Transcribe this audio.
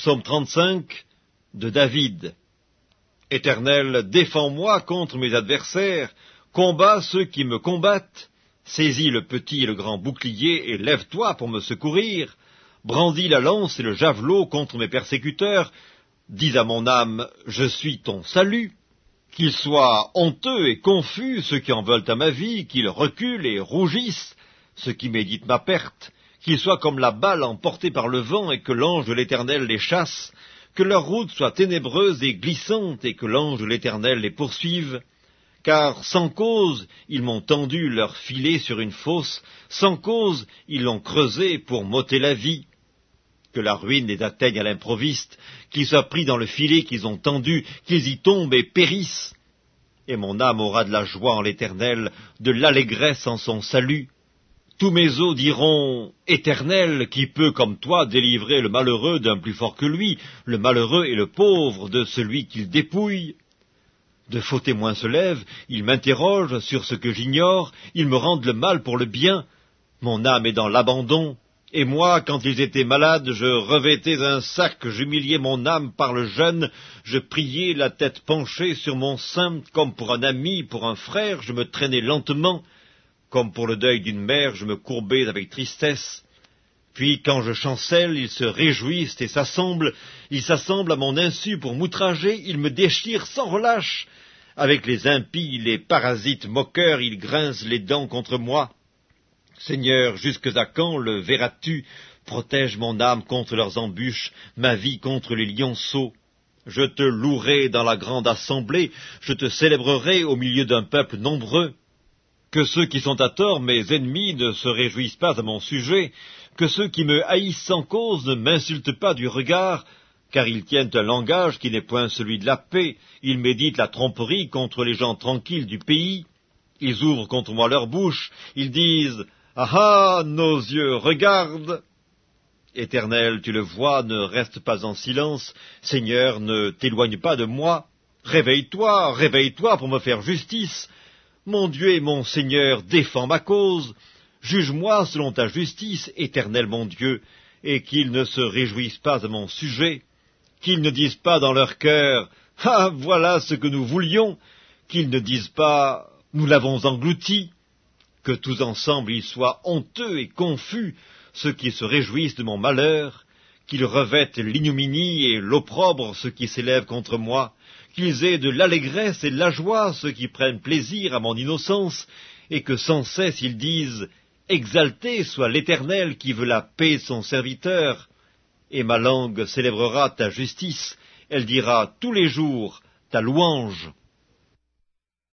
Psaume 35 de David. Éternel, défends-moi contre mes adversaires, combats ceux qui me combattent, saisis le petit et le grand bouclier et lève-toi pour me secourir, brandis la lance et le javelot contre mes persécuteurs, dis à mon âme, je suis ton salut. Qu'ils soient honteux et confus ceux qui en veulent à ma vie, qu'ils reculent et rougissent ceux qui méditent ma perte, qu'ils soient comme la balle emportée par le vent et que l'ange de l'Éternel les chasse, que leur route soit ténébreuse et glissante et que l'ange de l'Éternel les poursuive. Car sans cause ils m'ont tendu leur filet sur une fosse, sans cause ils l'ont creusé pour m'ôter la vie. Que la ruine les atteigne à l'improviste, qu'ils soient pris dans le filet qu'ils ont tendu, qu'ils y tombent et périssent. Et mon âme aura de la joie en l'Éternel, de l'allégresse en son salut. Tous mes os diront, Éternel, qui peut comme toi délivrer le malheureux d'un plus fort que lui, le malheureux et le pauvre de celui qu'il dépouille. De faux témoins se lèvent, ils m'interrogent sur ce que j'ignore, ils me rendent le mal pour le bien. Mon âme est dans l'abandon. Et moi, quand ils étaient malades, je revêtais un sac, j'humiliais mon âme par le jeûne, je priais la tête penchée sur mon sein, comme pour un ami, pour un frère, je me traînais lentement, comme pour le deuil d'une mère, je me courbais avec tristesse. Puis, quand je chancelle, ils se réjouissent et s'assemblent, ils s'assemblent à mon insu pour m'outrager, ils me déchirent sans relâche. Avec les impies, les parasites moqueurs, ils grincent les dents contre moi. Seigneur, jusque à quand le verras-tu? Protège mon âme contre leurs embûches, ma vie contre les lionceaux. Je te louerai dans la grande assemblée, je te célébrerai au milieu d'un peuple nombreux. Que ceux qui sont à tort, mes ennemis, ne se réjouissent pas à mon sujet, que ceux qui me haïssent sans cause ne m'insultent pas du regard, car ils tiennent un langage qui n'est point celui de la paix, ils méditent la tromperie contre les gens tranquilles du pays. Ils ouvrent contre moi leur bouche, ils disent « Ah ah, nos yeux regardent !» Éternel, tu le vois, ne reste pas en silence. Seigneur, ne t'éloigne pas de moi. Réveille-toi, réveille-toi pour me faire justice. Mon Dieu et mon Seigneur, défends ma cause. Juge-moi selon ta justice, Éternel mon Dieu, et qu'ils ne se réjouissent pas à mon sujet. Qu'ils ne disent pas dans leur cœur « Ah, voilà ce que nous voulions !» Qu'ils ne disent pas « Nous l'avons englouti !» Que tous ensemble ils soient honteux et confus, ceux qui se réjouissent de mon malheur, qu'ils revêtent l'ignominie et l'opprobre ceux qui s'élèvent contre moi, qu'ils aient de l'allégresse et de la joie ceux qui prennent plaisir à mon innocence, et que sans cesse ils disent « Exalté soit l'Éternel qui veut la paix de son serviteur !» Et ma langue célébrera ta justice, elle dira tous les jours ta louange.